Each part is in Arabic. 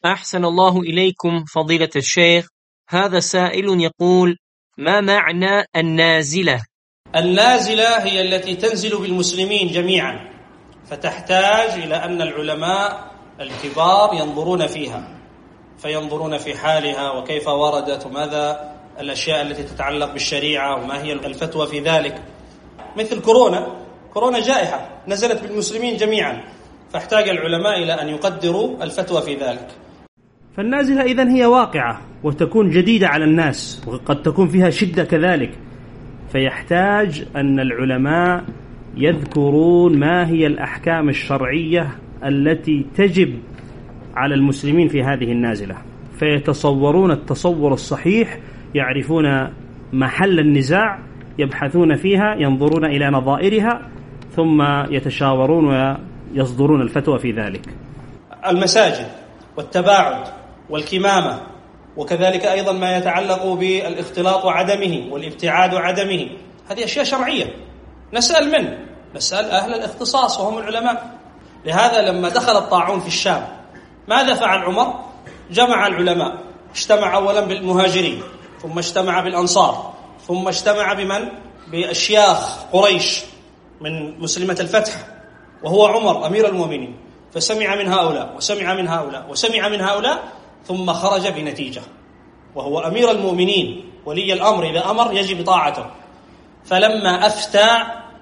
أحسن الله إليكم فضيلة الشيخ. هذا سائل يقول: ما معنى النازلة؟ النازلة هي التي تنزل بالمسلمين جميعا، فتحتاج إلى أن العلماء الكبار ينظرون فيها، فينظرون في حالها وكيف وردت وماذا الأشياء التي تتعلق بالشريعة وما هي الفتوى في ذلك. مثل كورونا جائحة نزلت بالمسلمين جميعا، فاحتاج العلماء إلى أن يقدروا الفتوى في ذلك. فالنازلة إذن هي واقعة وتكون جديدة على الناس، وقد تكون فيها شدة كذلك، فيحتاج أن العلماء يذكرون ما هي الأحكام الشرعية التي تجب على المسلمين في هذه النازلة، فيتصورون التصور الصحيح، يعرفون محل النزاع، يبحثون فيها، ينظرون إلى نظائرها، ثم يتشاورون ويصدرون الفتوى في ذلك. المساجد والتباعد والكمامة، وكذلك أيضا ما يتعلق بالاختلاط وعدمه والابتعاد وعدمه، هذه أشياء شرعية. نسأل أهل الاختصاص وهم العلماء. لهذا لما دخل الطاعون في الشام ماذا فعل عمر؟ جمع العلماء، اجتمع أولا بالمهاجرين، ثم اجتمع بالأنصار، ثم اجتمع بأشياخ قريش من مسلمة الفتح، وهو عمر أمير المؤمنين، فسمع من هؤلاء وسمع من هؤلاء وسمع من هؤلاء، ثم خرج بنتيجة، وهو أمير المؤمنين ولي الأمر، إذا أمر يجب طاعته. فلما أفتى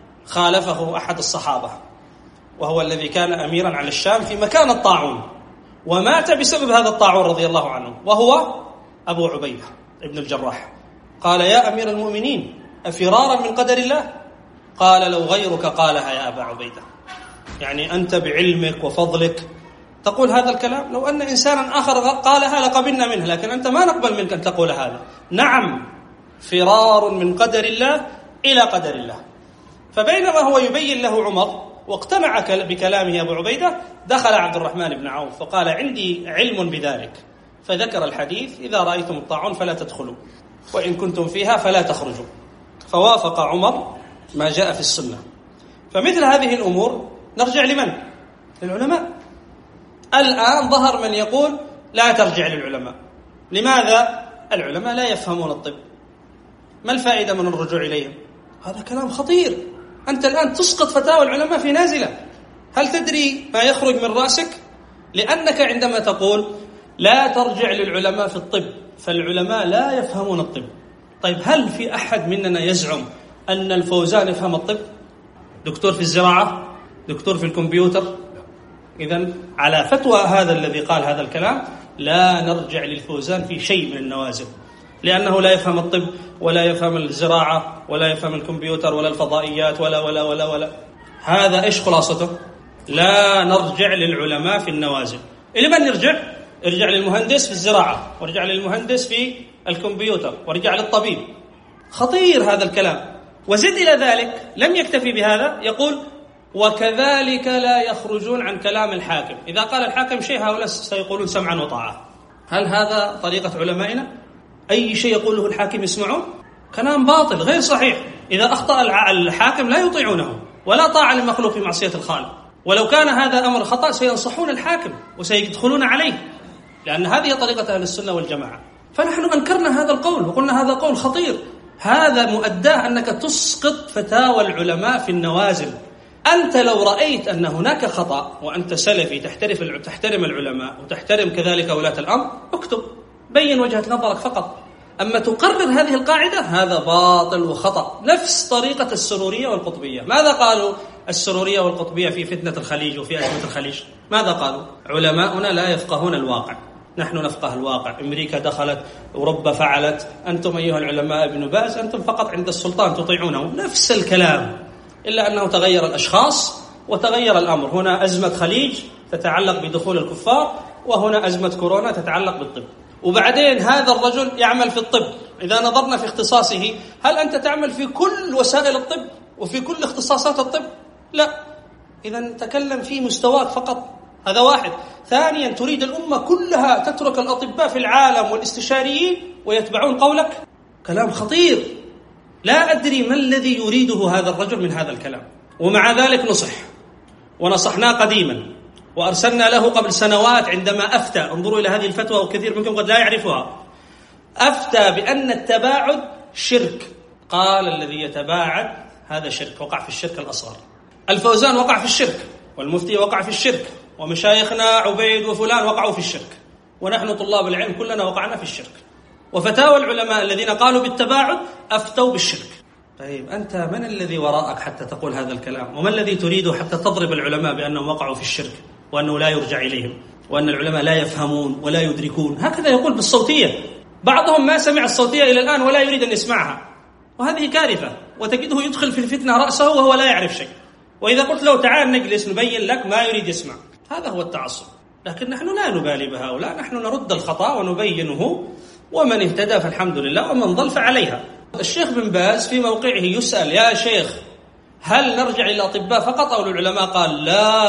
خالفه أحد الصحابة، وهو الذي كان أميرا على الشام في مكان الطاعون، ومات بسبب هذا الطاعون رضي الله عنه، وهو أبو عبيدة ابن الجراح. قال: يا أمير المؤمنين، أفرارا من قدر الله؟ قال: لو غيرك قالها يا أبا عبيدة، يعني أنت بعلمك وفضلك تقول هذا الكلام، لو أن إنسانا آخر قالها لقبلنا منه، لكن أنت ما نقبل منك أن تقول هذا. نعم، فرار من قدر الله إلى قدر الله. فبينما هو يبين له عمر واقتنع بكلامه أبو عبيدة، دخل عبد الرحمن بن عوف فقال: عندي علم بذلك، فذكر الحديث: إذا رأيتم الطاعون فلا تدخلوا، وإن كنتم فيها فلا تخرجوا. فوافق عمر ما جاء في السنة. فمثل هذه الأمور نرجع لمن؟ للعلماء. الآن ظهر من يقول لا ترجع للعلماء. لماذا؟ العلماء لا يفهمون الطب. ما الفائدة من الرجوع إليهم؟ هذا كلام خطير. أنت الآن تسقط فتاوى العلماء في نازلة. هل تدري ما يخرج من رأسك؟ لأنك عندما تقول لا ترجع للعلماء في الطب، فالعلماء لا يفهمون الطب. طيب، هل في أحد مننا يزعم أن الفوزان يفهم الطب؟ دكتور في الزراعة، دكتور في الكمبيوتر. إذن على فتوى هذا الذي قال هذا الكلام لا نرجع للفوزان في شيء من النوازل، لأنه لا يفهم الطب ولا يفهم الزراعة ولا يفهم الكمبيوتر ولا الفضائيات ولا ولا ولا ولا. هذا إيش خلاصته؟ لا نرجع للعلماء في النوازل. إلى من نرجع؟ ارجع للمهندس في الزراعة، وارجع للمهندس في الكمبيوتر، وارجع للطبيب. خطير هذا الكلام. وزد إلى ذلك، لم يكتفي بهذا، يقول: وكذلك لا يخرجون عن كلام الحاكم. إذا قال الحاكم شيء هؤلاء سيقولون سمعا وطاعة. هل هذا طريقة علمائنا؟ أي شيء يقوله الحاكم يسمعون؟ كلام باطل غير صحيح. إذا أخطأ الحاكم لا يطيعونه، ولا طاعة لمخلوق في معصية الخالق. ولو كان هذا أمر خطأ سينصحون الحاكم وسيدخلون عليه، لأن هذه طريقة أهل السنة والجماعة. فنحن أنكرنا هذا القول وقلنا هذا قول خطير. هذا مؤداه أنك تسقط فتاوى العلماء في النوازل. أنت لو رأيت أن هناك خطأ وأنت سلفي تحترم العلماء وتحترم كذلك ولاة الأمر، اكتب، بين وجهة نظرك فقط. أما تقرر هذه القاعدة، هذا باطل وخطأ. نفس طريقة السرورية والقطبية. ماذا قالوا السرورية والقطبية في فتنة الخليج وفي أزمة الخليج؟ ماذا قالوا؟ علماؤنا لا يفقهون الواقع، نحن نفقه الواقع. أمريكا دخلت، أوروبا فعلت، أنتم أيها العلماء ابن باز أنتم فقط عند السلطان تطيعونه. نفس الكلام، إلا أنه تغير الأشخاص وتغير الأمر. هنا أزمة خليج تتعلق بدخول الكفار، وهنا أزمة كورونا تتعلق بالطب. وبعدين هذا الرجل يعمل في الطب. إذا نظرنا في اختصاصه، هل أنت تعمل في كل وسائل الطب وفي كل اختصاصات الطب؟ لا. إذا تكلم في مستواك فقط. هذا واحد. ثانيا، تريد الأمة كلها تترك الأطباء في العالم والاستشاريين ويتبعون قولك؟ كلام خطير. لا أدري ما الذي يريده هذا الرجل من هذا الكلام. ومع ذلك نصح، ونصحناه قديما وأرسلنا له قبل سنوات عندما أفتى، انظروا إلى هذه الفتوى وكثير منكم قد لا يعرفها، أفتى بأن التباعد شرك، قال الذي يتباعد هذا شرك، وقع في الشرك الأصغر. الفوزان وقع في الشرك، والمفتي وقع في الشرك، ومشايخنا عبيد وفلان وقعوا في الشرك، ونحن طلاب العلم كلنا وقعنا في الشرك. وفتاوى العلماء الذين قالوا بالتباعد أفتوا بالشرك. طيب أنت من الذي وراءك حتى تقول هذا الكلام؟ وما الذي تريده حتى تضرب العلماء بأنهم وقعوا في الشرك وأنه لا يرجع إليهم وأن العلماء لا يفهمون ولا يدركون؟ هكذا يقول بالصوتية، بعضهم ما سمع الصوتية إلى الآن ولا يريد أن يسمعها، وهذه كارثة. وتجده يدخل في الفتنة رأسه وهو لا يعرف شيء، وإذا قلت له تعال نجلس نبين لك ما يريد يسمع. هذا هو التعصب. لكن نحن لا نبالي بهؤلاء، نحن نرد الخطأ ونبينه، ومن اهتدى فالحمد لله، ومن ضل فعليها. الشيخ بن باز في موقعه يسأل يا شيخ هل نرجع إلى الأطباء فقط أو للعلماء؟ قال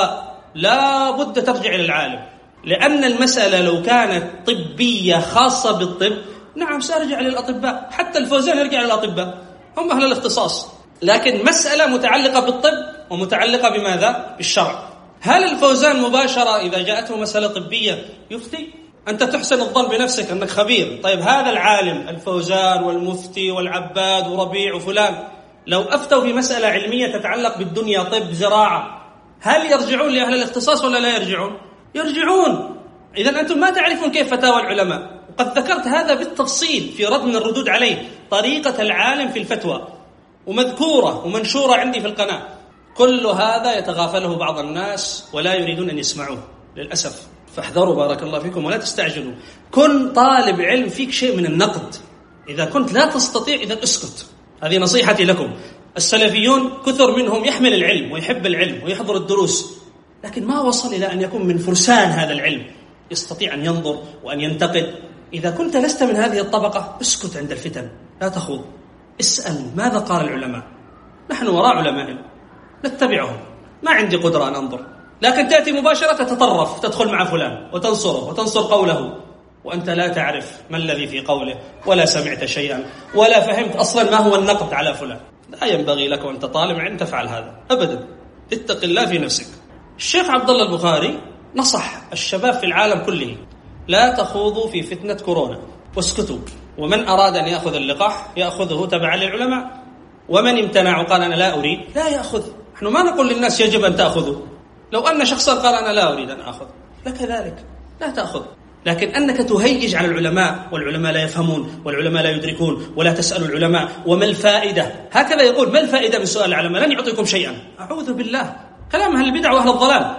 لا بد ترجع إلى العالم، لأن المسألة لو كانت طبية خاصة بالطب نعم سأرجع للأطباء، حتى الفوزان يرجع للأطباء، هم أهل الاختصاص. لكن مسألة متعلقة بالطب ومتعلقة بماذا؟ بالشرع. هل الفوزان مباشرة إذا جاءته مسألة طبية يفتي؟ أنت تحسن الظن بنفسك أنك خبير. طيب هذا العالم الفوزان والمفتي والعباد وربيع وفلان لو أفتوا في مسألة علمية تتعلق بالدنيا، طب، زراعة، هل يرجعون لأهل الاختصاص ولا لا يرجعون؟ يرجعون. إذن أنتم ما تعرفون كيف فتاوى العلماء، وقد ذكرت هذا بالتفصيل في رد من الردود عليه، طريقة العالم في الفتوى، ومذكورة ومنشورة عندي في القناة. كل هذا يتغافله بعض الناس ولا يريدون أن يسمعوه للأسف. فاحذروا بارك الله فيكم ولا تستعجلوا. كن طالب علم فيك شيء من النقد، إذا كنت لا تستطيع إذا اسكت. هذه نصيحتي لكم. السلفيون كثر منهم يحمل العلم ويحب العلم ويحضر الدروس، لكن ما وصل إلى أن يكون من فرسان هذا العلم، يستطيع أن ينظر وأن ينتقد. إذا كنت لست من هذه الطبقة اسكت عند الفتن، لا تخوض، اسأل ماذا قال العلماء. نحن وراء علمائنا نتبعهم، ما عندي قدرة أن أنظر، لكن تأتي مباشرة تتطرف، تدخل مع فلان وتنصره وتنصر قوله، وأنت لا تعرف ما الذي في قوله ولا سمعت شيئا ولا فهمت أصلا ما هو النقد على فلان. لا ينبغي لك وأنت طالب علم تفعل هذا أبدا، اتق الله في نفسك. الشيخ عبد الله البخاري نصح الشباب في العالم كله لا تخوضوا في فتنة كورونا واسكتوا، ومن أراد أن يأخذ اللقاح يأخذه تبعا للعلماء، ومن امتنع وقال أنا لا أريد لا يأخذ. نحن ما نقول للناس يجب أن تأخذوا، لو أن شخصا قال أنا لا أريد أن أخذ لك ذلك لا تأخذ، لكن أنك تهيج على العلماء والعلماء لا يفهمون والعلماء لا يدركون ولا تسأل العلماء وما الفائدة. هكذا يقول ما الفائدة من سؤال العلماء؟ لن يعطيكم شيئا. أعوذ بالله، كلام أهل البدع وأهل الضلال.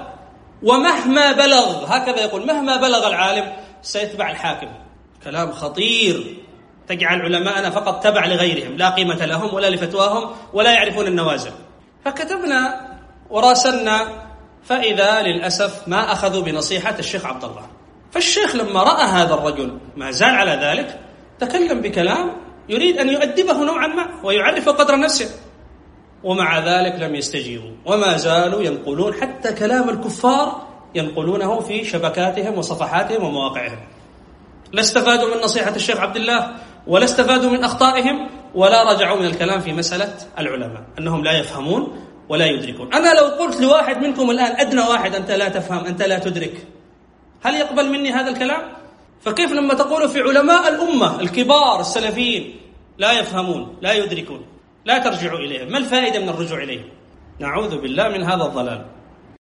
ومهما بلغ، هكذا يقول مهما بلغ العالم سيتبع الحاكم. كلام خطير، تجعل علماءنا فقط تبع لغيرهم، لا قيمة لهم ولا لفتواهم ولا يعرفون النوازل. فكتبنا وراسلنا، فإذا للأسف ما أخذوا بنصيحة الشيخ عبد الله. فالشيخ لما رأى هذا الرجل ما زال على ذلك تكلم بكلام يريد أن يؤدبه نوعا ما ويعرف قدر نفسه، ومع ذلك لم يستجيبوا، وما زالوا ينقلون حتى كلام الكفار ينقلونه في شبكاتهم وصفحاتهم ومواقعهم. لا استفادوا من نصيحة الشيخ عبد الله ولا استفادوا من أخطائهم ولا رجعوا من الكلام في مسألة العلماء أنهم لا يفهمون ولا يدركون. أنا لو قلت لواحد منكم الآن أدنى واحد أنت لا تفهم أنت لا تدرك، هل يقبل مني هذا الكلام؟ فكيف لما تقول في علماء الأمة الكبار السلفيين لا يفهمون لا يدركون لا ترجعوا إليهم؟ ما الفائدة من الرجوع إليهم؟ نعوذ بالله من هذا الضلال.